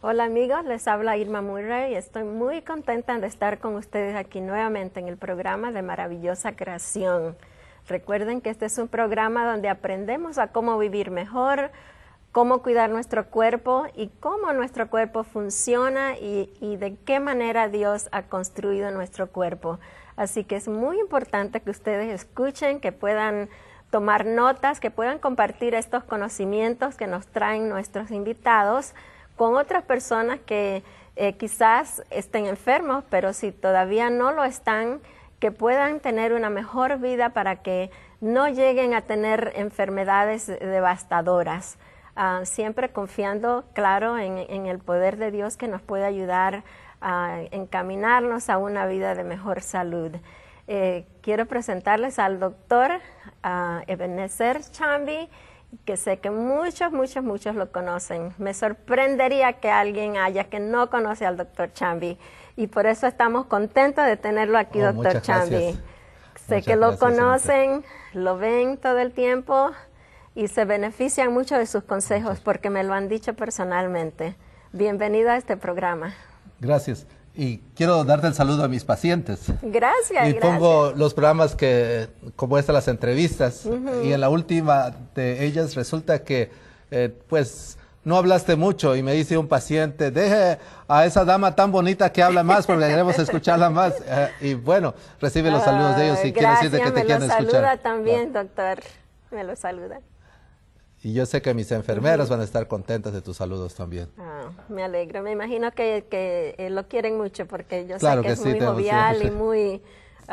Hola amigos, les habla Irma Murray y estoy muy contenta de estar con ustedes aquí nuevamente en el programa de Maravillosa Creación. Recuerden que este es un programa donde aprendemos a cómo vivir mejor, cómo cuidar nuestro cuerpo y cómo nuestro cuerpo funciona y de qué manera Dios ha construido nuestro cuerpo. Así que es muy importante que ustedes escuchen, que puedan tomar notas, que puedan compartir estos conocimientos que nos traen nuestros invitados con otras personas que quizás estén enfermos, pero si todavía no lo están, que puedan tener una mejor vida para que no lleguen a tener enfermedades devastadoras. Siempre confiando, claro, en el poder de Dios que nos puede ayudar a encaminarnos a una vida de mejor salud. Quiero presentarles al doctor Ebenezer Chambi, que sé que muchos lo conocen. Me sorprendería que alguien haya que no conoce al doctor Chambi, y por eso estamos contentos de tenerlo aquí, doctor Chambi. Sé que lo conocen, lo ven todo el tiempo y se benefician mucho de sus consejos porque me lo han dicho personalmente. Bienvenido a este programa. Gracias. Y quiero darte el saludo a mis pacientes. Gracias. Y pongo los programas como las entrevistas, y en la última de ellas resulta que, pues, no hablaste mucho, y me dice un paciente, deje a esa dama tan bonita que habla más, porque queremos escucharla más. Y bueno, recibe los saludos de ellos y quiero decirte que te quieren escuchar. Me lo saluda también, doctor. Me lo saluda. Y yo sé que mis enfermeras van a estar contentas de tus saludos también. Me alegro. Me imagino que lo quieren mucho porque yo claro sé que es muy jovial y muy...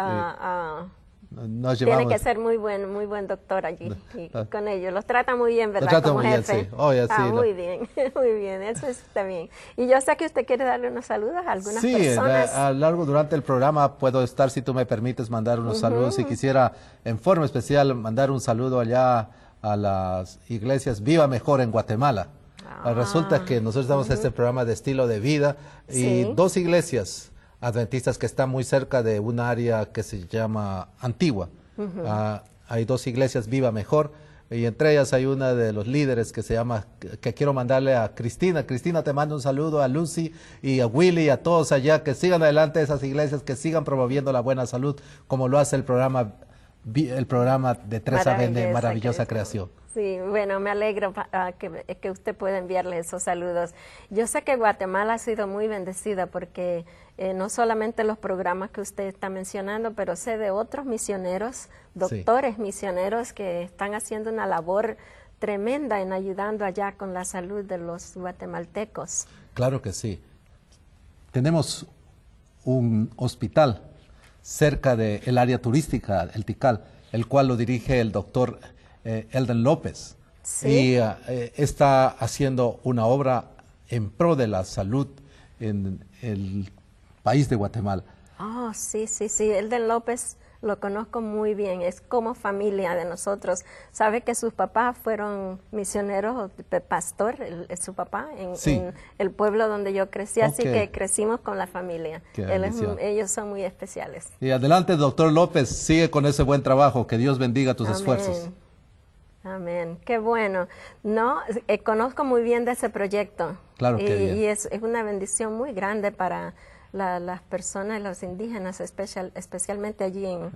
tiene que ser muy buen doctor allí y con ellos. Los trata muy bien, ¿verdad? Los trata como muy jefe. bien, sí. Oh, ya, sí, muy bien, muy bien. Eso está bien. Y yo sé que usted quiere darle unos saludos a algunas personas. Sí, a lo largo durante el programa puedo estar, si tú me permites, mandar unos saludos. Y quisiera, en forma especial, mandar un saludo allá a las iglesias Viva Mejor en Guatemala. Resulta que nosotros damos este programa de estilo de vida y dos iglesias adventistas que están muy cerca de un área que se llama Antigua. Hay dos iglesias Viva Mejor, y entre ellas hay una de los líderes que se llama, que quiero mandarle a Cristina. Cristina, te mando un saludo, a Lucy y a Willy y a todos allá, que sigan adelante esas iglesias, que sigan promoviendo la buena salud como lo hace el programa de Teresa Bende, Maravillosa Creación. Sí, bueno, me alegro que usted pueda enviarle esos saludos. Yo sé que Guatemala ha sido muy bendecida porque no solamente los programas que usted está mencionando, pero sé de otros misioneros, doctores misioneros que están haciendo una labor tremenda en ayudando allá con la salud de los guatemaltecos. Claro que sí. Tenemos un hospital cerca del área turística, el Tikal, el cual lo dirige el doctor Elden López. Y está haciendo una obra en pro de la salud en el país de Guatemala. Sí, Elden López lo conozco muy bien, es como familia de nosotros. Sabe que sus papás fueron misioneros, pastor, su papá, en el pueblo donde yo crecí, así que crecimos con la familia. Ellos son muy especiales. Y adelante, doctor López, sigue con ese buen trabajo, que Dios bendiga tus esfuerzos. Amén, qué bueno. Conozco muy bien de ese proyecto. Claro que bien. Y es una bendición muy grande para las personas, los indígenas, especialmente allí en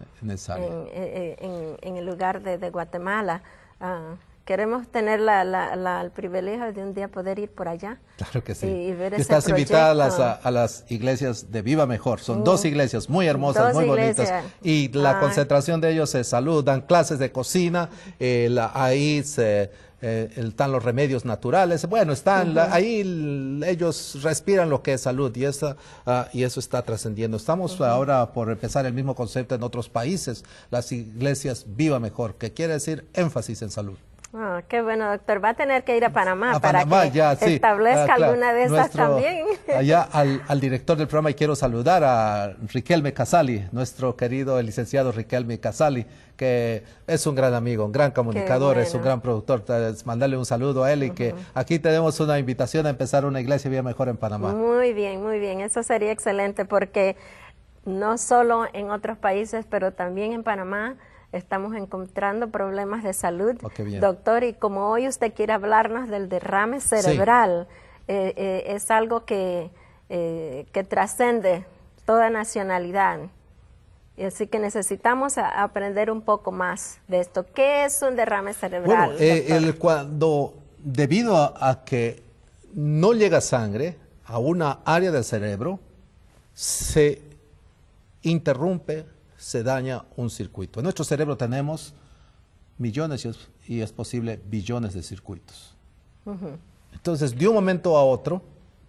el lugar de Guatemala. Queremos tener el privilegio de un día poder ir por allá. Claro que sí. Y ver Estás invitada a las iglesias de Viva Mejor. Son dos iglesias muy hermosas, muy bonitas. Y la concentración de ellos es salud. Dan clases de cocina. Ahí están los remedios naturales. Bueno, están ahí, ellos respiran lo que es salud, y eso está trascendiendo. Estamos ahora por empezar el mismo concepto en otros países, las iglesias Viva Mejor, que quiere decir énfasis en salud. Qué bueno, doctor. Va a tener que ir a Panamá para que establezca alguna de esas también. Allá al director del programa, y quiero saludar a Riquelme Casali, nuestro querido licenciado Riquelme Casali, que es un gran amigo, un gran comunicador, es un gran productor. Mandarle un saludo a él y que aquí tenemos una invitación a empezar una iglesia Viva Mejor en Panamá. Muy bien. Eso sería excelente porque no solo en otros países, pero también en Panamá estamos encontrando problemas de salud, doctor, y como hoy usted quiere hablarnos del derrame cerebral, es algo que trascende toda nacionalidad. Así que necesitamos aprender un poco más de esto. ¿Qué es un derrame cerebral? Bueno, debido a que no llega sangre a una área del cerebro, se interrumpe, se daña un circuito. En nuestro cerebro tenemos millones y es posible billones de circuitos. Entonces, de un momento a otro,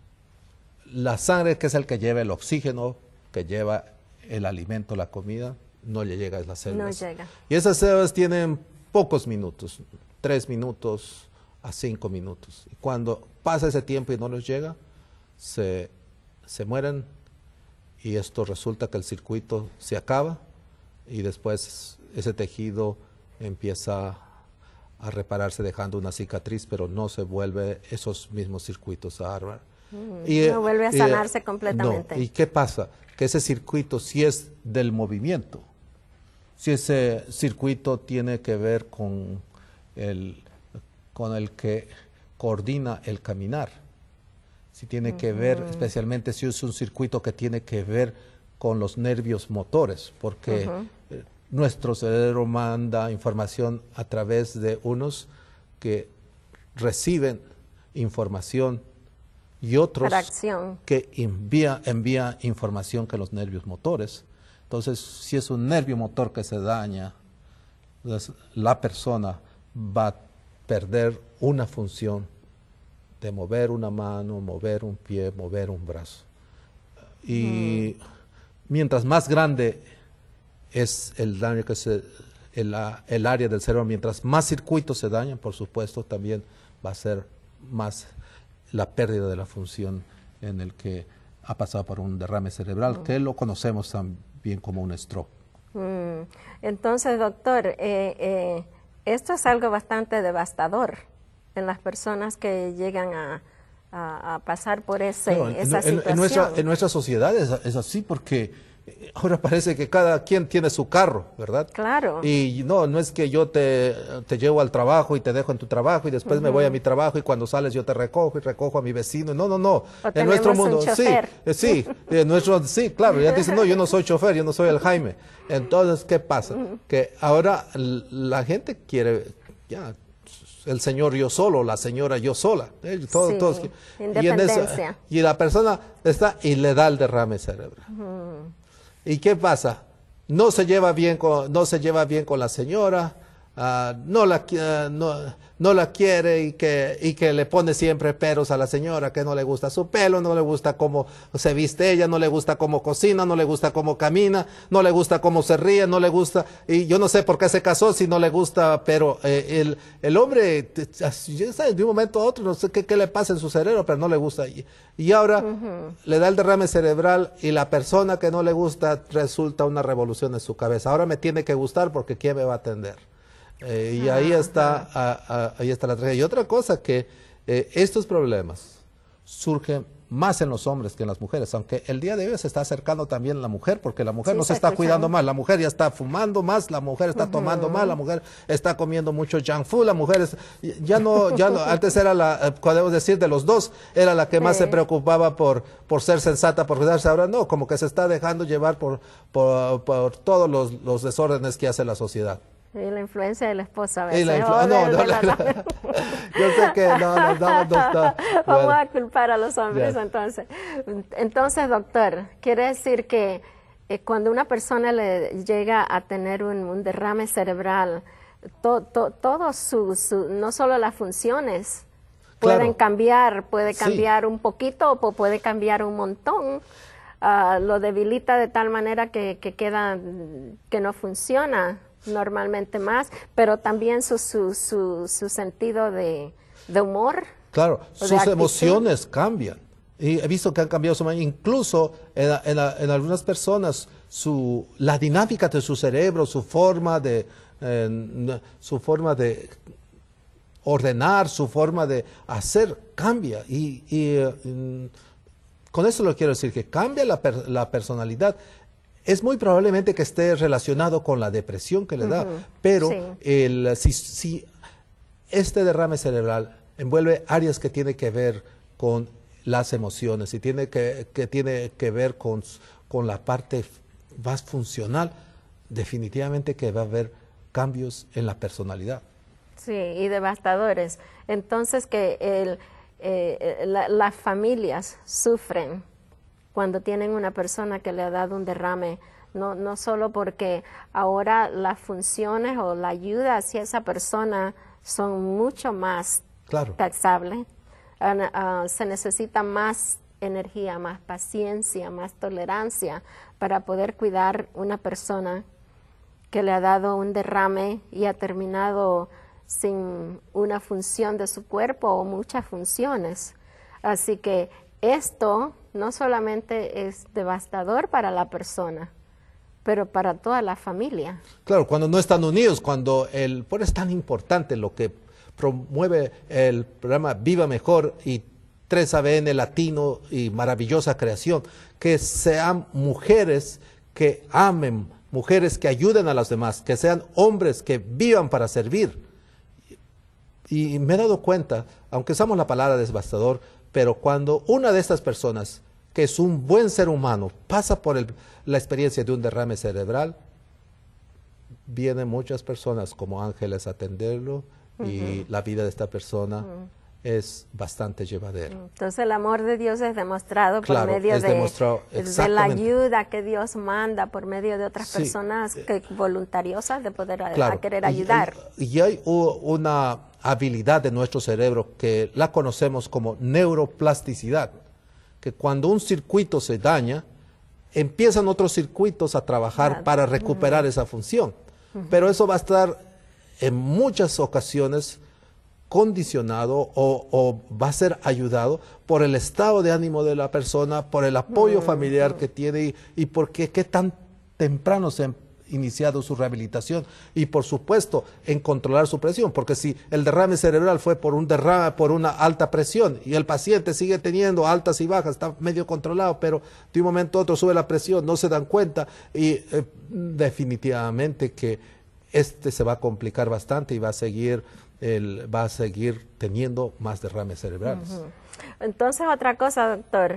la sangre, que es el que lleva el oxígeno, que lleva el alimento, la comida, no le llega a las células. No llega. Y esas células tienen pocos minutos, 3 minutos a 5 minutos. Y cuando pasa ese tiempo y no les llega, se mueren, y esto resulta que el circuito se acaba y después ese tejido empieza a repararse dejando una cicatriz, pero no se vuelve esos mismos circuitos a armar. No vuelve a sanarse completamente. No. ¿Y qué pasa? Que ese circuito sí es del movimiento. Si ese circuito tiene que ver con el que coordina el caminar. Si tiene que ver, especialmente si es un circuito que tiene que ver con los nervios motores, porque nuestro cerebro manda información a través de unos que reciben información y otros que envía información que los nervios motores. Entonces, si es un nervio motor que se daña, la persona va a perder una función de mover una mano, mover un pie, mover un brazo. Y mientras más grande es el daño el área del cerebro, mientras más circuitos se dañan, por supuesto, también va a ser más la pérdida de la función en el que ha pasado por un derrame cerebral, que lo conocemos también como un stroke. Entonces, doctor, esto es algo bastante devastador en las personas que llegan a pasar por esa situación. En nuestra sociedad es así, porque ahora parece que cada quien tiene su carro, ¿verdad? Claro. Y no es que yo te llevo al trabajo y te dejo en tu trabajo y después me voy a mi trabajo y cuando sales yo te recojo y recojo a mi vecino. No. En nuestro mundo, sí, claro, ya dicen, no, yo no soy chofer, yo no soy el Jaime. Entonces, ¿qué pasa? Que ahora la gente quiere, ya, el señor yo solo, la señora yo sola. Todos, independencia. Y la persona está y le da el derrame cerebral. ¿Y qué pasa? No se lleva bien con la señora, no la quiere y que le pone siempre peros a la señora, que no le gusta su pelo, no le gusta cómo se viste ella, no le gusta cómo cocina, no le gusta cómo camina, no le gusta cómo se ríe, no le gusta, y yo no sé por qué se casó si no le gusta, pero el hombre, de un momento a otro, no sé qué le pasa en su cerebro, pero no le gusta. Y ahora le da el derrame cerebral y la persona que no le gusta resulta una revolución en su cabeza. Ahora me tiene que gustar porque ¿quién me va a atender? Y ahí está la tragedia. Y otra cosa que estos problemas surgen más en los hombres que en las mujeres, aunque el día de hoy se está acercando también la mujer, porque la mujer no se está cuidando más, la mujer ya está fumando más, la mujer está tomando más, la mujer está comiendo mucho junk food, la mujer ya no, antes era podemos decir de los dos, era la que más se preocupaba por ser sensata, por cuidarse, ahora no, como que se está dejando llevar por todos los desórdenes que hace la sociedad. Y la influencia de la esposa a veces. Yo sé que no está. Vamos a culpar a los hombres entonces. Entonces, doctor, quiere decir que cuando una persona le llega a tener un derrame cerebral, todo no solo las funciones pueden cambiar, puede cambiar un poquito o puede cambiar un montón. Lo debilita de tal manera que no funciona normalmente más, pero también su sentido de humor. Claro, sus emociones cambian. Y he visto que han cambiado su manera. Incluso en algunas personas la dinámica de su cerebro, su forma de ordenar, su forma de hacer cambia. Con eso lo quiero decir, que cambia la personalidad. Es muy probablemente que esté relacionado con la depresión que le da, pero si este derrame cerebral envuelve áreas que tienen que ver con las emociones y tiene tiene que ver con la parte más funcional, definitivamente que va a haber cambios en la personalidad. Sí, y devastadores. Entonces que las familias sufren cuando tienen una persona que le ha dado un derrame, no solo porque ahora las funciones o la ayuda hacia esa persona son mucho más taxables. Se necesita más energía, más paciencia, más tolerancia para poder cuidar una persona que le ha dado un derrame y ha terminado sin una función de su cuerpo o muchas funciones. Así que esto no solamente es devastador para la persona, pero para toda la familia. Claro, cuando no están unidos, por eso es tan importante lo que promueve el programa Viva Mejor y 3ABN Latino y Maravillosa Creación, que sean mujeres que amen, mujeres que ayuden a los demás, que sean hombres que vivan para servir. Y me he dado cuenta, aunque usamos la palabra devastador, pero cuando una de estas personas, que es un buen ser humano, pasa por la experiencia de un derrame cerebral, vienen muchas personas como ángeles a atenderlo y la vida de esta persona es bastante llevadera. Entonces el amor de Dios es demostrado por medio de la ayuda que Dios manda por medio de otras personas voluntariosas de poder a querer ayudar. Y hay una habilidad de nuestro cerebro que la conocemos como neuroplasticidad, que cuando un circuito se daña, empiezan otros circuitos a trabajar para recuperar esa función. Pero eso va a estar en muchas ocasiones condicionado o va a ser ayudado por el estado de ánimo de la persona, por el apoyo familiar que tiene y porque qué tan temprano se ha iniciado su rehabilitación y por supuesto en controlar su presión, porque si el derrame cerebral fue por un derrame, por una alta presión y el paciente sigue teniendo altas y bajas, está medio controlado, pero de un momento a otro sube la presión, no se dan cuenta y definitivamente que se va a complicar bastante y va a seguir teniendo más derrames cerebrales. Entonces, otra cosa, doctor,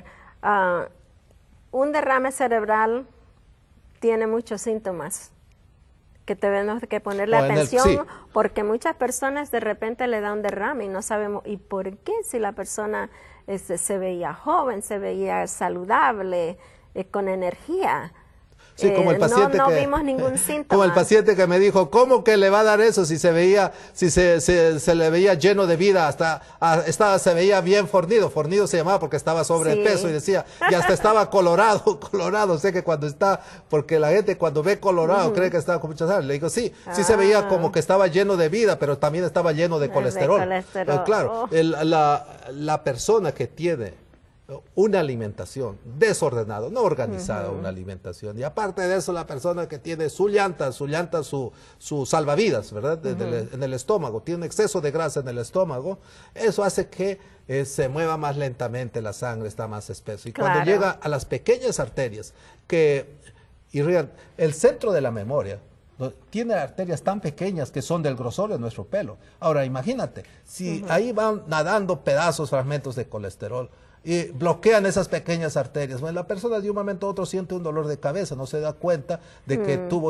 un derrame cerebral tiene muchos síntomas que tenemos que ponerle atención, porque muchas personas de repente le da un derrame y no sabemos, ¿y por qué? Si la persona se veía joven, se veía saludable, con energía. Sí, como el paciente no vimos ningún síntoma. Como el paciente que me dijo, ¿cómo que le va a dar eso si se veía, se le veía lleno de vida, se veía bien fornido? Fornido se llamaba porque estaba sobrepeso y decía, y hasta estaba colorado, sé que cuando está, porque la gente cuando ve colorado cree que estaba con mucha sangre. Le digo, sí se veía como que estaba lleno de vida, pero también estaba lleno de colesterol. Claro, la persona que tiene una alimentación desordenada, no organizada, una alimentación. Y aparte de eso, la persona que tiene su llanta, su salvavidas, ¿verdad? En el estómago, tiene exceso de grasa en el estómago, eso hace que se mueva más lentamente la sangre, está más espeso. Y cuando llega a las pequeñas arterias que irrigan el centro de la memoria, tiene arterias tan pequeñas que son del grosor de nuestro pelo. Ahora, imagínate, si ahí van nadando pedazos, fragmentos de colesterol, y bloquean esas pequeñas arterias. Bueno, la persona de un momento a otro siente un dolor de cabeza, no se da cuenta de que tuvo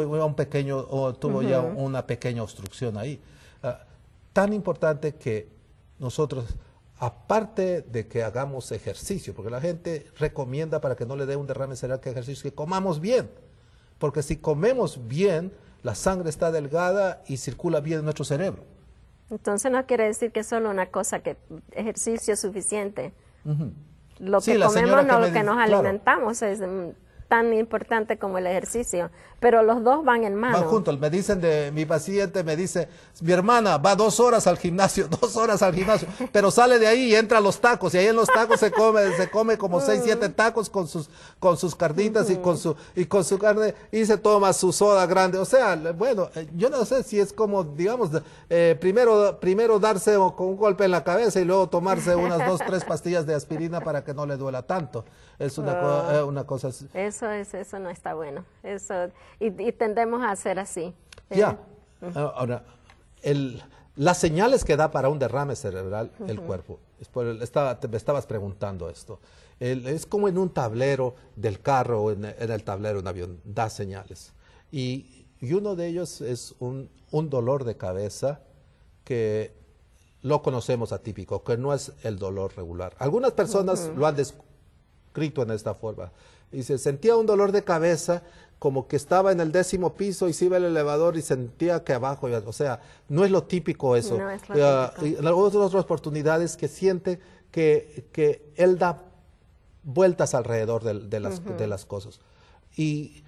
ya una pequeña obstrucción ahí. Tan importante que nosotros, aparte de que hagamos ejercicio, porque la gente recomienda para que no le dé un derrame cerebral que ejercicio, que comamos bien, porque si comemos bien, la sangre está delgada y circula bien en nuestro cerebro. Entonces no quiere decir que es solo una cosa, que ejercicio es suficiente. Lo que comemos, no lo que nos alimentamos es tan importante como el ejercicio, pero los dos van en mano. Van juntos. Me dicen mi paciente me dice, mi hermana va 2 horas al gimnasio, pero sale de ahí y entra a los tacos, y ahí en los tacos se come como 6, 7 tacos con sus carnitas y con su carne, y se toma su soda grande. O sea, bueno, yo no sé si es como, digamos, primero darse con un golpe en la cabeza y luego tomarse unas 2, 3 pastillas de aspirina para que no le duela tanto. Es una cosa así. Eso no está bueno. Eso y tendemos a hacer así. Ahora, las señales que da para un derrame cerebral el cuerpo me estabas preguntando esto. Es como en un tablero del carro o en el tablero de un avión, da señales. Y uno de ellos es un dolor de cabeza que lo conocemos atípico, que no es el dolor regular. Algunas personas lo han descrito en esta forma. Dice, sentía un dolor de cabeza como que estaba en el 10º piso y se iba el elevador y sentía que abajo, o sea, no es lo típico eso. No es lo típico. Y en otras oportunidades que siente que él da vueltas alrededor de las cosas. Y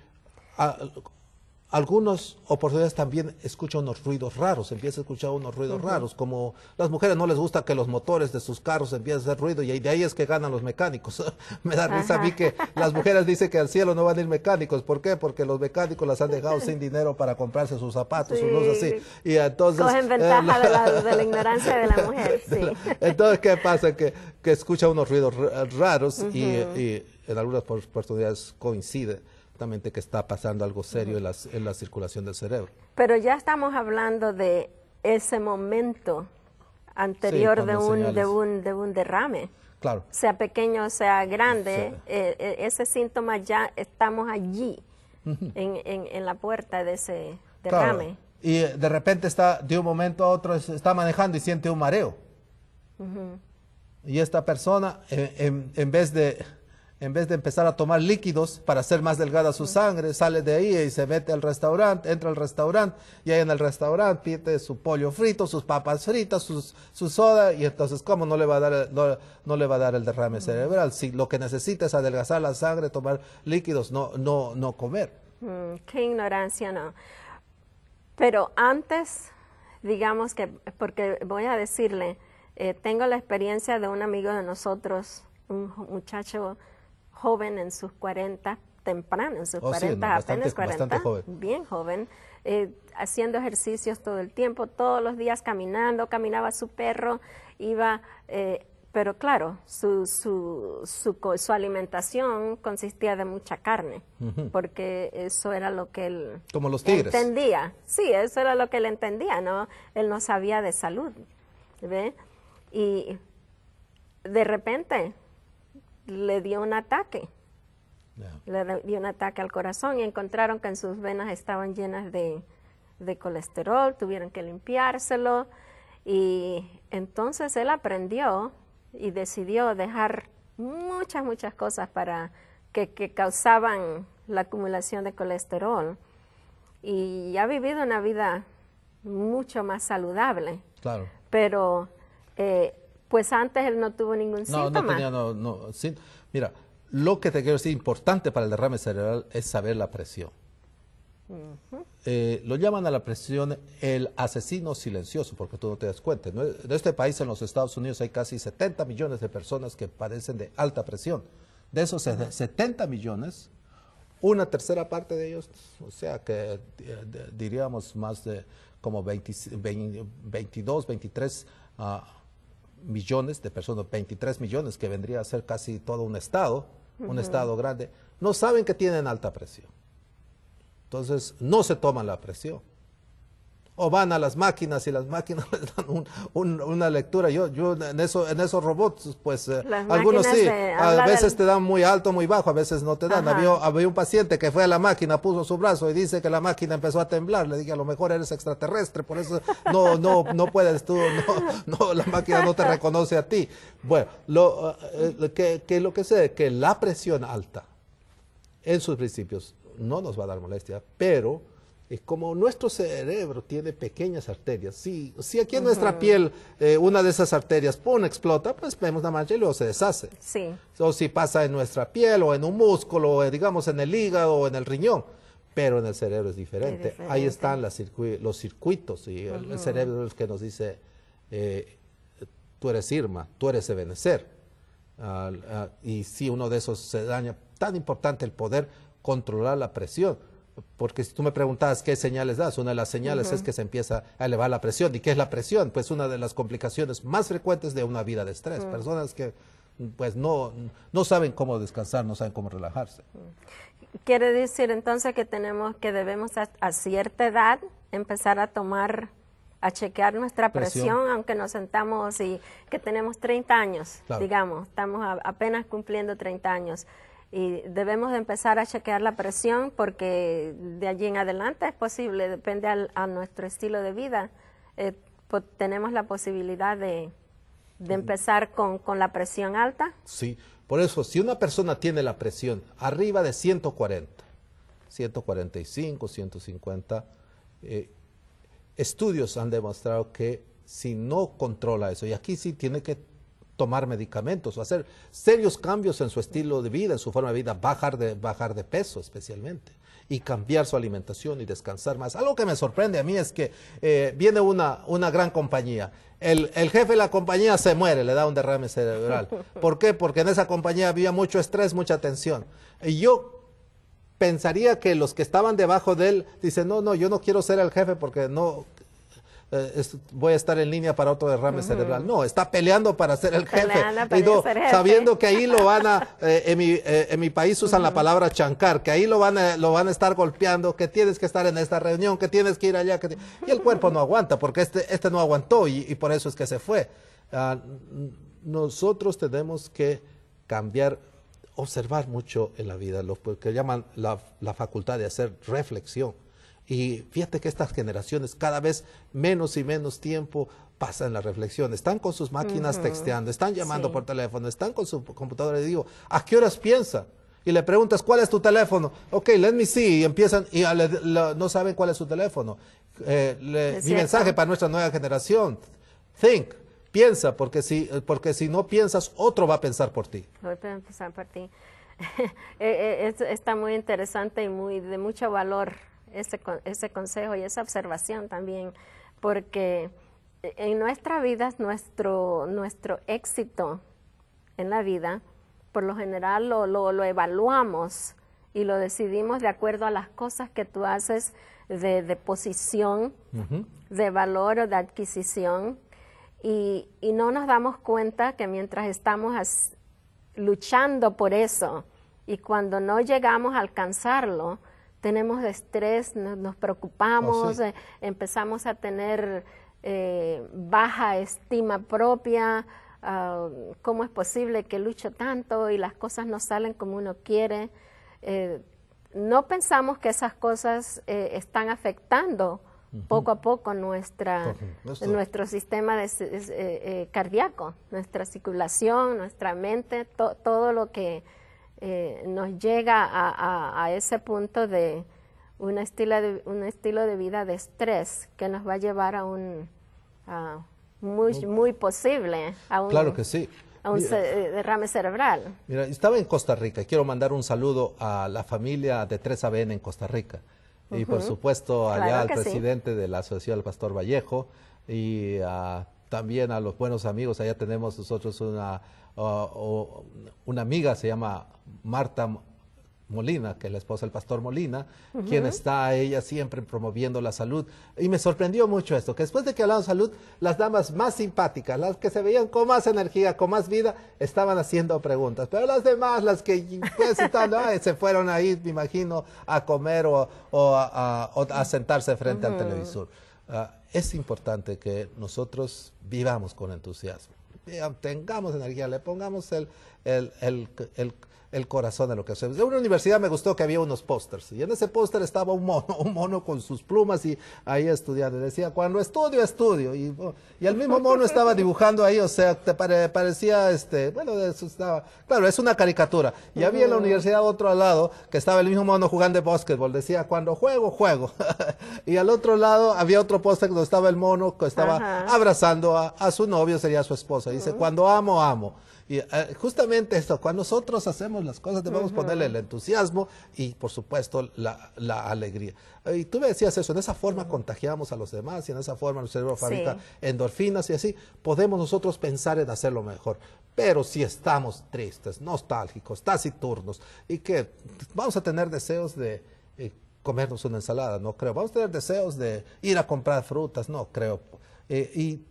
algunas oportunidades también escucha unos ruidos raros, empieza a escuchar unos ruidos raros, como las mujeres no les gusta que los motores de sus carros empiecen a hacer ruido y de ahí es que ganan los mecánicos. Me da risa a mí que las mujeres dicen que al cielo no van a ir mecánicos. ¿Por qué? Porque los mecánicos las han dejado sin dinero para comprarse sus zapatos, sus cosas así. Y entonces, cogen ventaja de la ignorancia de la mujer, sí. Entonces, ¿qué pasa? Que escucha unos ruidos raros y en algunas oportunidades coincide que está pasando algo serio en la circulación del cerebro. Pero ya estamos hablando de ese momento anterior de un derrame. Claro. Sea pequeño, sea grande, sí. Ese síntoma ya estamos allí, en la puerta de ese derrame. Claro. Y de repente de un momento a otro está manejando y siente un mareo. Y esta persona, en vez de empezar a tomar líquidos para hacer más delgada su sangre, sale de ahí y se mete al restaurante, entra al restaurante y ahí en el restaurante pide su pollo frito, sus papas fritas, su soda, y entonces ¿cómo no le va a dar no le va a dar el derrame cerebral? Si lo que necesita es adelgazar la sangre, tomar líquidos, no comer. Qué ignorancia, ¿no? Pero antes, digamos que, porque voy a decirle, tengo la experiencia de un amigo de nosotros, un muchacho joven en sus 40, temprano en sus 40, sí, no, apenas 40, joven. Bien joven, haciendo ejercicios todo el tiempo, todos los días caminaba su perro, iba, pero claro, su alimentación consistía de mucha carne, porque eso era lo que él como los tigres. Entendía. Sí, eso era lo que él entendía, ¿no? Él no sabía de salud, ¿ve? Y de repente le dio un ataque, le dio un ataque al corazón y encontraron que en sus venas estaban llenas de colesterol, tuvieron que limpiárselo y entonces él aprendió y decidió dejar muchas cosas que causaban la acumulación de colesterol y ha vivido una vida mucho más saludable. Claro. Pero pues antes él no tuvo ningún síntoma. Sí. Mira, lo que te quiero decir importante para el derrame cerebral es saber la presión. Lo llaman a la presión el asesino silencioso, porque tú no te das cuenta. ¿No? En este país, en los Estados Unidos, hay casi 70 millones de personas que padecen de alta presión. De esos 70 millones, una tercera parte de ellos, o sea que diríamos más de como 22, 23 millones de personas, 23 millones, que vendría a ser casi todo un estado grande, no saben que tienen alta presión. Entonces, no se toman la presión. O van a las máquinas y las máquinas les dan una lectura. Yo en esos robots, pues algunos sí, a veces te dan muy alto, muy bajo, a veces no te dan. Había un paciente que fue a la máquina, puso su brazo y dice que la máquina empezó a temblar. Le dije, a lo mejor eres extraterrestre, por eso no puedes tú, la máquina no te reconoce a ti. Bueno, lo que sé, que la presión alta, en sus principios, no nos va a dar molestia, pero como nuestro cerebro tiene pequeñas arterias, si aquí en nuestra piel una de esas arterias explota, pues vemos la mancha y luego se deshace. Sí. O si pasa en nuestra piel o en un músculo, o digamos en el hígado o en el riñón, pero en el cerebro es diferente. Ahí están los circuitos y el cerebro es el que nos dice, tú eres Irma, tú eres Ebenezer. Y si uno de esos se daña, tan importante el poder controlar la presión. Porque si tú me preguntabas qué señales das, una de las señales es que se empieza a elevar la presión. ¿Y qué es la presión? Pues una de las complicaciones más frecuentes de una vida de estrés. Personas que pues no saben cómo descansar, no saben cómo relajarse. Quiere decir entonces que debemos a cierta edad empezar a tomar a chequear nuestra presión, aunque nos sentamos y que tenemos 30 años, claro, digamos, estamos apenas cumpliendo 30 años. Y debemos de empezar a chequear la presión porque de allí en adelante es posible, depende a nuestro estilo de vida. Tenemos la posibilidad de empezar con la presión alta. Sí, por eso, si una persona tiene la presión arriba de 140, 145, 150, estudios han demostrado que si no controla eso, y aquí sí tiene que tomar medicamentos o hacer serios cambios en su estilo de vida, en su forma de vida, bajar de peso especialmente, y cambiar su alimentación y descansar más. Algo que me sorprende a mí es que viene una gran compañía, el jefe de la compañía se muere, le da un derrame cerebral. ¿Por qué? Porque en esa compañía había mucho estrés, mucha tensión. Y yo pensaría que los que estaban debajo de él dicen, no, yo no quiero ser el jefe porque no... voy a estar en línea para otro derrame cerebral. No, está peleando para ser el jefe. Sabiendo que ahí lo van a, en mi país usan la palabra chancar, que ahí lo van a estar golpeando, que tienes que estar en esta reunión, que tienes que ir allá. Y el cuerpo no aguanta, porque este no aguantó y por eso es que se fue. Nosotros tenemos que cambiar, observar mucho en la vida, lo que llaman la facultad de hacer reflexión. Y fíjate que estas generaciones cada vez menos y menos tiempo pasan en la reflexión. Están con sus máquinas texteando, están llamando por teléfono, están con su computadora y digo, ¿a qué horas piensa? Y le preguntas, ¿cuál es tu teléfono? Ok, let me see. Y empiezan, y no saben cuál es su teléfono. Mi mensaje para nuestra nueva generación, think, piensa, porque si no piensas, otro va a pensar por ti. Otro va a pensar por ti. Está muy interesante y de mucho valor ese consejo y esa observación también, porque en nuestra vida, nuestro éxito en la vida, por lo general lo evaluamos y lo decidimos de acuerdo a las cosas que tú haces de posición, de valor o de adquisición, y no nos damos cuenta que mientras estamos luchando por eso y cuando no llegamos a alcanzarlo, tenemos estrés, nos preocupamos, empezamos a tener baja estima propia. ¿Cómo es posible que lucho tanto y las cosas no salen como uno quiere? No pensamos que esas cosas están afectando poco a poco nuestro sistema cardíaco, nuestra circulación, nuestra mente, todo lo que nos llega a ese punto de un estilo de vida de estrés que nos va a llevar a muy posible a un, claro que sí, a un derrame cerebral. Mira, estaba en Costa Rica y quiero mandar un saludo a la familia de 3ABN en Costa Rica y por supuesto allá claro al presidente de la Asociación del Pastor Vallejo y también a los buenos amigos. Allá tenemos nosotros una amiga, se llama Marta Molina, que es la esposa del pastor Molina, quien está ella siempre promoviendo la salud. Y me sorprendió mucho esto, que después de que hablamos de salud, las damas más simpáticas, las que se veían con más energía, con más vida, estaban haciendo preguntas. Pero las demás, las que pues, se fueron ahí, me imagino, a comer o a sentarse frente al televisor. Es importante que nosotros vivamos con entusiasmo, tengamos energía, le pongamos el corazón de lo que hacemos. En una universidad me gustó que había unos pósters y en ese póster estaba un mono con sus plumas y ahí estudiando. Y decía, cuando estudio. Y el mismo mono estaba dibujando ahí, o sea, te parecía, bueno, eso estaba, claro, es una caricatura. Y había en la universidad otro al lado que estaba el mismo mono jugando de básquetbol. Decía, cuando juego. Y al otro lado había otro póster donde estaba el mono que estaba abrazando a su novio, sería su esposa. Dice, cuando amo. Y justamente esto, cuando nosotros hacemos las cosas debemos ponerle el entusiasmo y por supuesto la alegría. Y tú me decías eso, en esa forma contagiamos a los demás y en esa forma el cerebro fabrica endorfinas y así podemos nosotros pensar en hacerlo mejor. Pero si estamos tristes, nostálgicos, taciturnos y que vamos a tener deseos de comernos una ensalada, no creo. Vamos a tener deseos de ir a comprar frutas, no creo. Y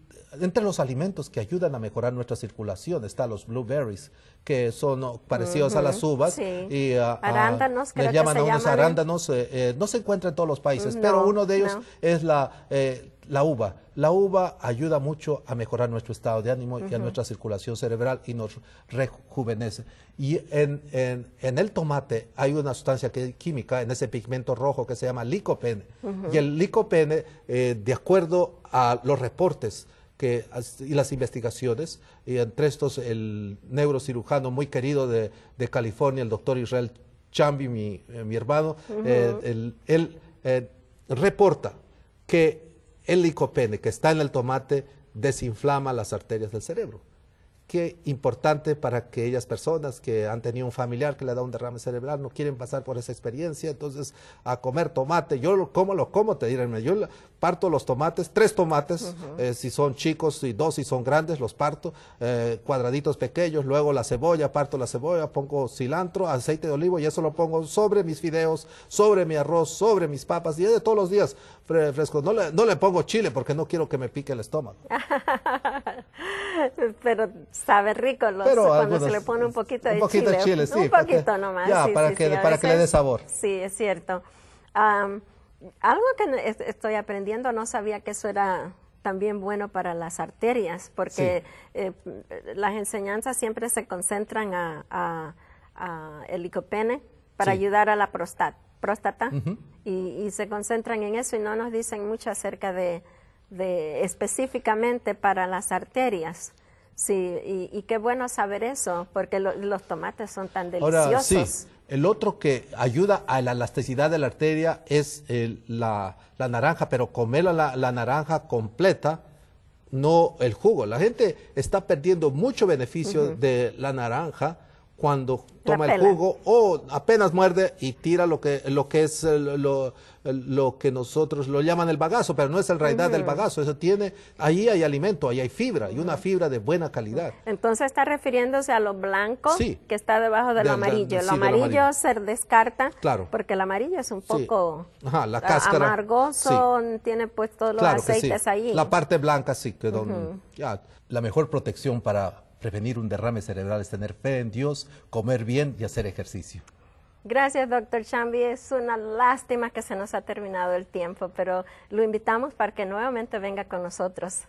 entre los alimentos que ayudan a mejorar nuestra circulación están los blueberries, que son parecidos a las uvas. Sí. Y, arándanos, creo les llaman que a se unos llaman. arándanos. No se encuentra en todos los países, No, pero uno de ellos no. es la uva. La uva ayuda mucho a mejorar nuestro estado de ánimo y a nuestra circulación cerebral y nos rejuvenece. Y en el tomate hay una sustancia química, en ese pigmento rojo que se llama licopene. Y el licopene, de acuerdo a los reportes y las investigaciones, y entre estos el neurocirujano muy querido de California, el doctor Israel Chambi, mi hermano, él reporta que el licopene que está en el tomate desinflama las arterias del cerebro. Qué importante para aquellas personas que han tenido un familiar que le da un derrame cerebral, no quieren pasar por esa experiencia, entonces a comer tomate. Yo lo como, te diré, yo parto los tomates, 3 tomates, si son chicos, y 2 si son grandes, los parto, cuadraditos pequeños, luego la cebolla, parto la cebolla, pongo cilantro, aceite de olivo y eso lo pongo sobre mis fideos, sobre mi arroz, sobre mis papas, y es de todos los días fresco. No le pongo chile porque no quiero que me pique el estómago. Pero sabe rico cuando se le pone un poquito de chile. Sí, un poquito nomás. Ya, sí, para que le dé sabor. Sí, es cierto. Algo que estoy aprendiendo, no sabía que eso era también bueno para las arterias, porque las enseñanzas siempre se concentran a el licopene para ayudar a la próstata y se concentran en eso y no nos dicen mucho acerca de específicamente para las arterias. Sí, y qué bueno saber eso, porque los tomates son tan deliciosos. Ahora, sí, el otro que ayuda a la elasticidad de la arteria es la naranja, pero comer la naranja completa, no el jugo. La gente está perdiendo mucho beneficio de la naranja cuando toma el jugo o apenas muerde y tira lo que es lo que nosotros lo llaman el bagazo, pero no es el realidad del bagazo. Eso ahí hay alimento, ahí hay fibra y una fibra de buena calidad. Entonces está refiriéndose a lo blanco que está debajo del amarillo. Lo amarillo se descarta porque el amarillo es un poco la cáscara, amargoso, tiene pues todos los aceites ahí. La parte blanca sí, la mejor protección para prevenir un derrame cerebral es tener fe en Dios, comer bien y hacer ejercicio. Gracias, doctor Chambi. Es una lástima que se nos ha terminado el tiempo, pero lo invitamos para que nuevamente venga con nosotros.